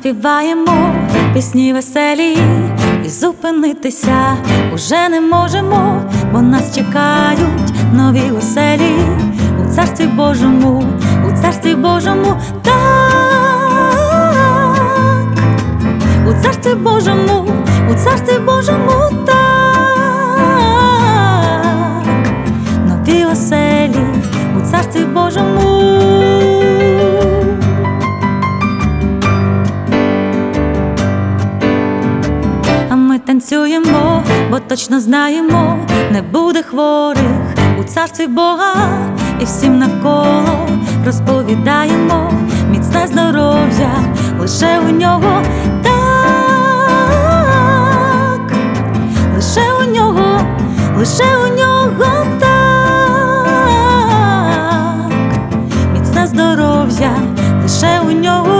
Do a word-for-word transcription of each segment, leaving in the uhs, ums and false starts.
співаємо пісні веселі, і зупинитися уже не можемо, бо нас чекають нові оселі у Царстві Божому, у Царстві Божому, так, у Царстві Божому, у Царстві Божому, так, нові оселі у Царстві Божому. Танцюємо, бо точно знаємо, не буде хворих у Царстві Бога, і всім навколо розповідаємо, міцне здоров'я лише у нього, так, лише у нього, лише у нього, так, міцне здоров'я лише у нього.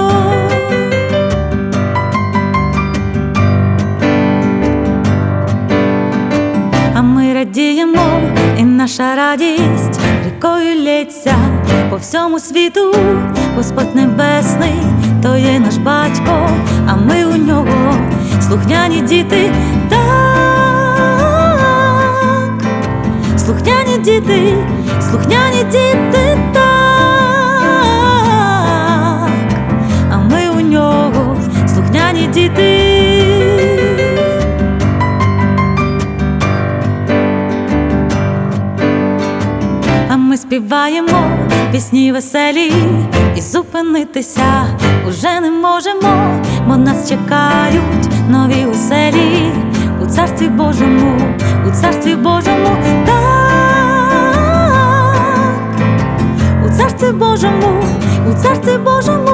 Радіємо, і наша радість рікою лється по всьому світу. Господь Небесний, то є наш батько, а ми у нього слухняні діти, так, слухняні діти, слухняні діти, так, а ми у нього слухняні діти. Ми співаємо пісні веселі, і зупинитися уже не можемо, бо нас чекають нові оселі у Царстві Божому, у Царстві Божому, так, у Царстві Божому, у Царстві Божому.